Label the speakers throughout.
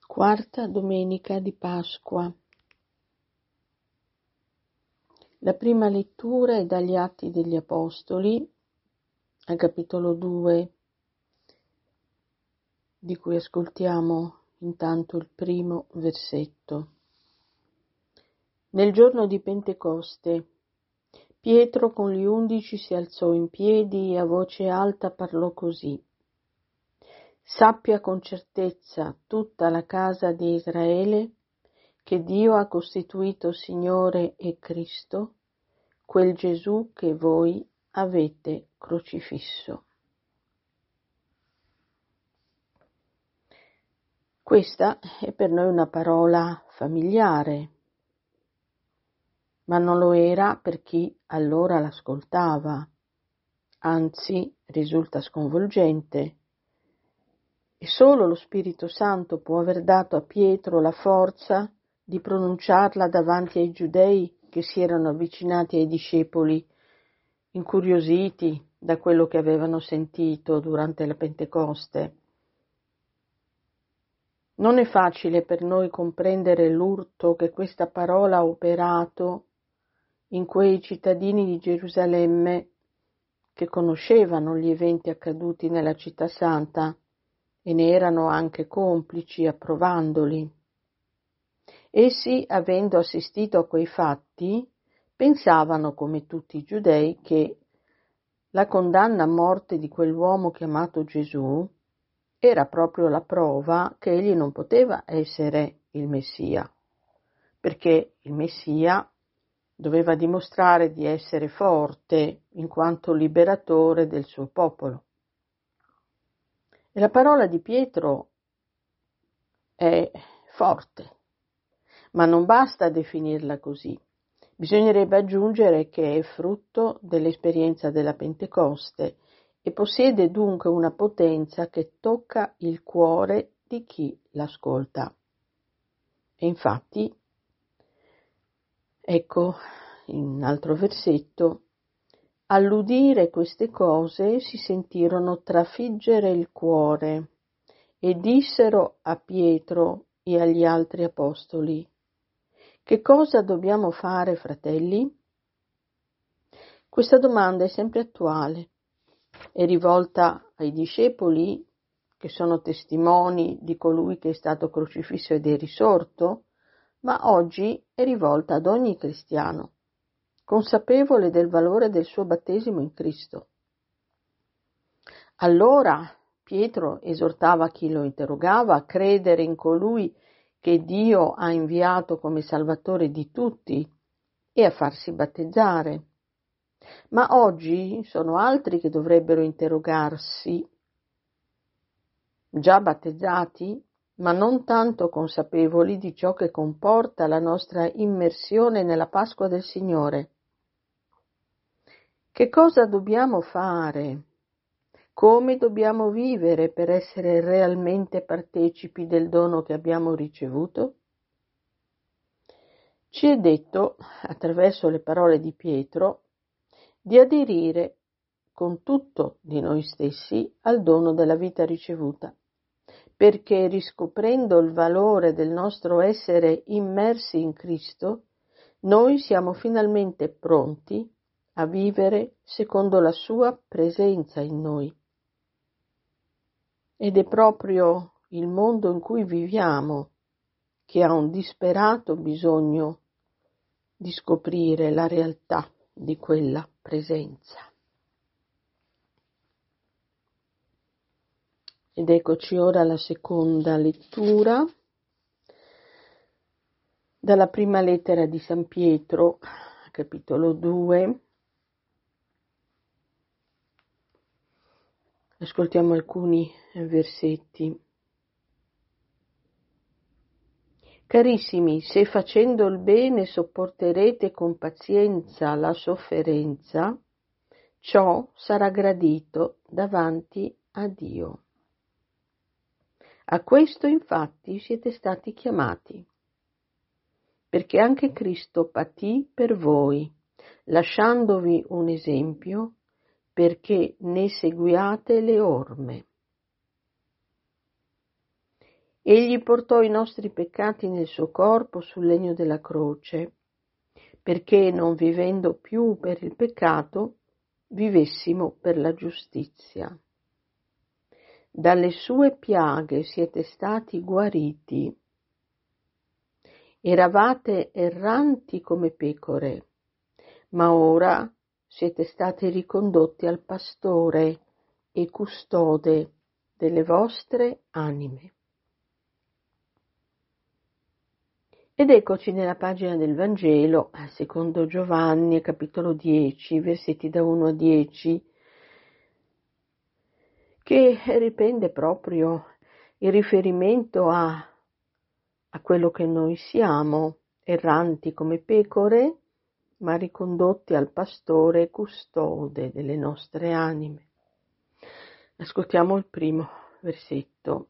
Speaker 1: Quarta domenica di Pasqua. La prima lettura è dagli Atti degli Apostoli, al capitolo 2, di cui ascoltiamo intanto il primo versetto. Nel giorno di Pentecoste, Pietro con gli 11 si alzò in piedi e a voce alta parlò così: Sappia con certezza tutta la casa di Israele che Dio ha costituito Signore e Cristo, quel Gesù che voi avete crocifisso. Questa è per noi una parola familiare, ma non lo era per chi allora l'ascoltava, anzi risulta sconvolgente. E solo lo Spirito Santo può aver dato a Pietro la forza di pronunciarla davanti ai giudei che si erano avvicinati ai discepoli, incuriositi da quello che avevano sentito durante la Pentecoste. Non è facile per noi comprendere l'urto che questa parola ha operato in quei cittadini di Gerusalemme che conoscevano gli eventi accaduti nella città santa e ne erano anche complici approvandoli. Essi, avendo assistito a quei fatti, pensavano, come tutti i giudei, che la condanna a morte di quell'uomo chiamato Gesù era proprio la prova che egli non poteva essere il Messia, perché il Messia doveva dimostrare di essere forte in quanto liberatore del suo popolo. E la parola di Pietro è forte, ma non basta definirla così. Bisognerebbe aggiungere che è frutto dell'esperienza della Pentecoste e possiede dunque una potenza che tocca il cuore di chi l'ascolta. E infatti, ecco, in un altro versetto, all'udire queste cose si sentirono trafiggere il cuore e dissero a Pietro e agli altri apostoli: che cosa dobbiamo fare, fratelli? Questa domanda è sempre attuale, è rivolta ai discepoli che sono testimoni di colui che è stato crocifisso ed è risorto, ma oggi è rivolta ad ogni cristiano, consapevole del valore del suo battesimo in Cristo. Allora Pietro esortava chi lo interrogava a credere in colui che Dio ha inviato come Salvatore di tutti e a farsi battezzare. Ma oggi sono altri che dovrebbero interrogarsi, già battezzati, ma non tanto consapevoli di ciò che comporta la nostra immersione nella Pasqua del Signore. Che cosa dobbiamo fare? Come dobbiamo vivere per essere realmente partecipi del dono che abbiamo ricevuto? Ci è detto, attraverso le parole di Pietro, di aderire con tutto di noi stessi al dono della vita ricevuta, perché riscoprendo il valore del nostro essere immersi in Cristo, noi siamo finalmente pronti a vivere secondo la sua presenza in noi. Ed è proprio il mondo in cui viviamo che ha un disperato bisogno di scoprire la realtà di quella presenza. Ed eccoci ora alla seconda lettura dalla prima lettera di San Pietro, capitolo 2. Ascoltiamo alcuni versetti. Carissimi, se facendo il bene sopporterete con pazienza la sofferenza, ciò sarà gradito davanti a Dio. A questo infatti siete stati chiamati, perché anche Cristo patì per voi, lasciandovi un esempio perché ne seguiate le orme. Egli portò i nostri peccati nel suo corpo sul legno della croce, perché non vivendo più per il peccato, vivessimo per la giustizia. Dalle sue piaghe siete stati guariti. Eravate erranti come pecore, ma ora siete stati ricondotti al pastore e custode delle vostre anime. Ed eccoci nella pagina del Vangelo, secondo Giovanni, capitolo 10, versetti da 1 a 10, che riprende proprio il riferimento a quello che noi siamo, erranti come pecore, ma ricondotti al pastore custode delle nostre anime. Ascoltiamo il primo versetto.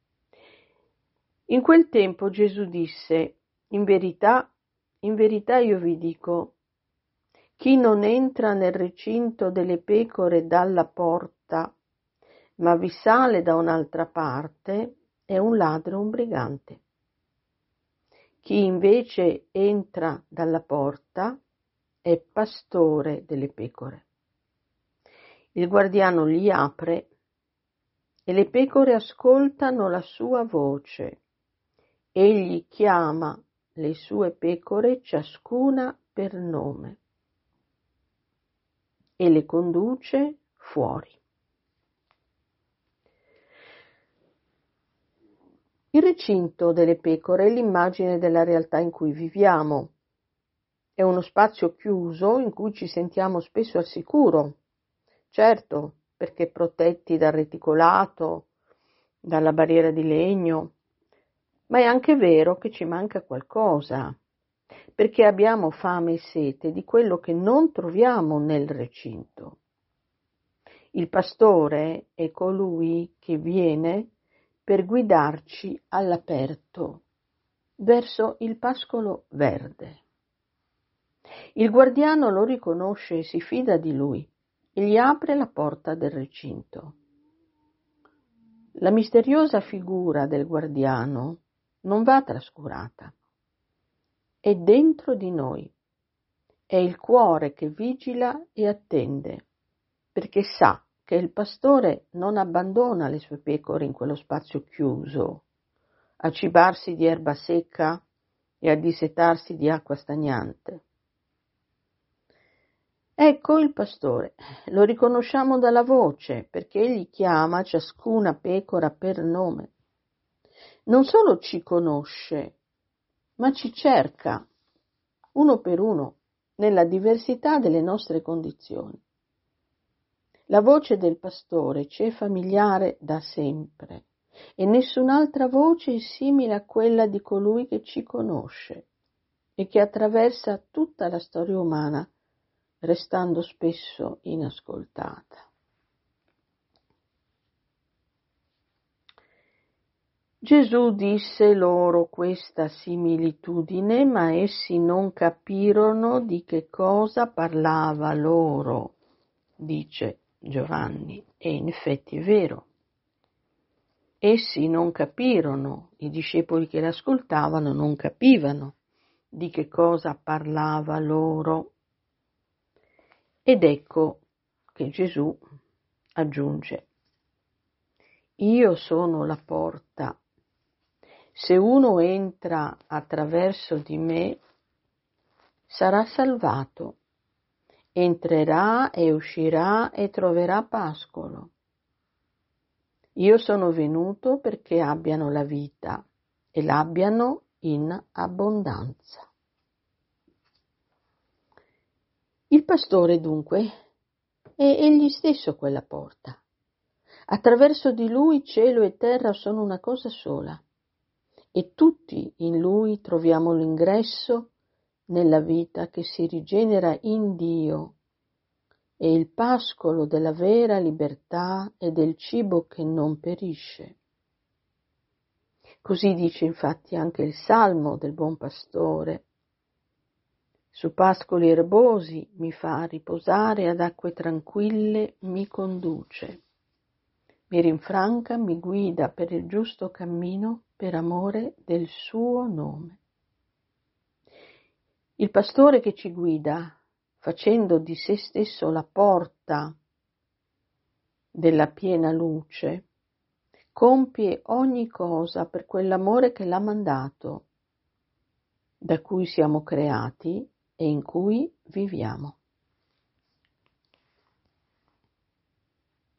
Speaker 1: In quel tempo Gesù disse: in verità io vi dico, chi non entra nel recinto delle pecore dalla porta, ma vi sale da un'altra parte, è un ladro e un brigante. Chi invece entra dalla porta è pastore delle pecore. Il guardiano gli apre e le pecore ascoltano la sua voce. Egli chiama le sue pecore ciascuna per nome e le conduce fuori. Il recinto delle pecore è l'immagine della realtà in cui viviamo. È uno spazio chiuso in cui ci sentiamo spesso al sicuro, certo, perché protetti dal reticolato, dalla barriera di legno, ma è anche vero che ci manca qualcosa, perché abbiamo fame e sete di quello che non troviamo nel recinto. Il pastore è colui che viene per guidarci all'aperto, verso il pascolo verde. Il guardiano lo riconosce e si fida di lui e gli apre la porta del recinto. La misteriosa figura del guardiano non va trascurata. È dentro di noi. È il cuore che vigila e attende, perché sa che il pastore non abbandona le sue pecore in quello spazio chiuso, a cibarsi di erba secca e a dissetarsi di acqua stagnante. Ecco il pastore, lo riconosciamo dalla voce, perché egli chiama ciascuna pecora per nome. Non solo ci conosce, ma ci cerca, uno per uno, nella diversità delle nostre condizioni. La voce del pastore ci è familiare da sempre e nessun'altra voce è simile a quella di colui che ci conosce e che attraversa tutta la storia umana, restando spesso inascoltata. Gesù disse loro questa similitudine, ma essi non capirono di che cosa parlava loro, dice Giovanni, e in effetti è vero. Essi non capirono, i discepoli che l'ascoltavano non capivano di che cosa parlava loro. Ed ecco che Gesù aggiunge: io sono la porta. Se uno entra attraverso di me, sarà salvato. Entrerà e uscirà e troverà pascolo. Io sono venuto perché abbiano la vita e l'abbiano in abbondanza. Il pastore, dunque, è egli stesso quella porta. Attraverso di lui cielo e terra sono una cosa sola e tutti in lui troviamo l'ingresso nella vita che si rigenera in Dio e il pascolo della vera libertà e del cibo che non perisce. Così dice infatti anche il Salmo del Buon Pastore. Su pascoli erbosi mi fa riposare, ad acque tranquille mi conduce. mi rinfranca, mi guida per il giusto cammino per amore del suo nome. Il pastore che ci guida, facendo di se stesso la porta della piena luce, compie ogni cosa per quell'amore che l'ha mandato, da cui siamo creati e in cui viviamo.